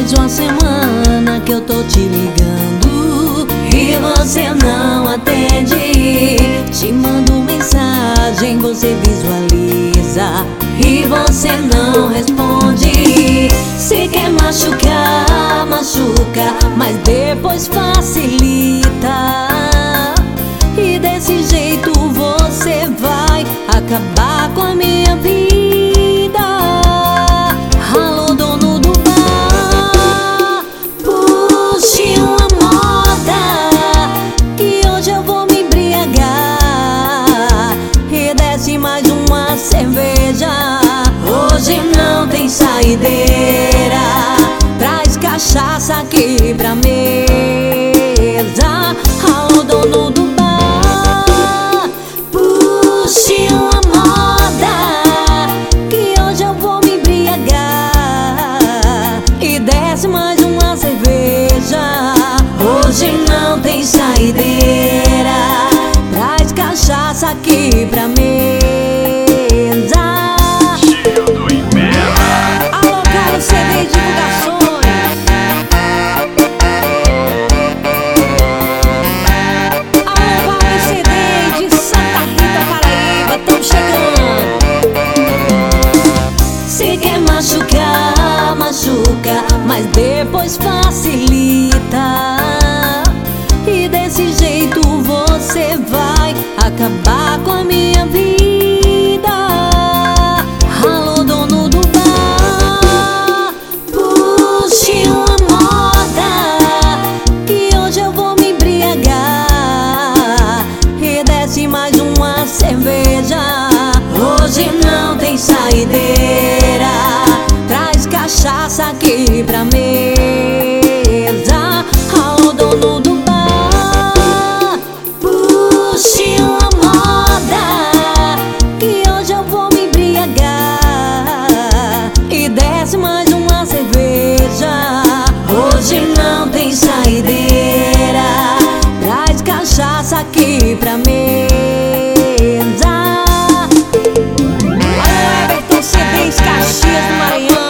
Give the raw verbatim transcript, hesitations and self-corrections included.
mais uma semana que eu tô te ligando e você não atende. Te mando mensagem, você visualiza e você não responde. Se quer machucar, machuca, mas depois facilita. E desse jeito você vai acabar com a minha vida. Alô, dono do bar, puxe uma moda que hoje eu vou me embriagar. E desce mais uma cerveja, hoje não tem saideira. Traz cachaça aqui pra mesa. Alô, dono do bar, puxe uma moda que hoje eu vou me embriagar. E desce mais uma cerveja, hoje não tem saideira. Traz cachaça aqui pra mesa. Alô, cara, C D e divulgações. Alô, Valve C D de Santa Rita, Paraíba, tão chegando. Se quer machucar, machuca, mas depois facilita. E desse jeito você vai acabar com a minha vida. Alô, dono do bar, puxe uma moda que hoje eu vou me embriagar. E desce mais uma cerveja, hoje não tem saideira. Traz cachaça aqui pra mesa. Alô, dono do bar, puxe uma moda que hoje eu vou me embriagar. E desce mais uma cerveja, hoje não tem saideira. Traz cachaça aqui pra mesa. Alô, Everton C D, Caxias do Maranhão.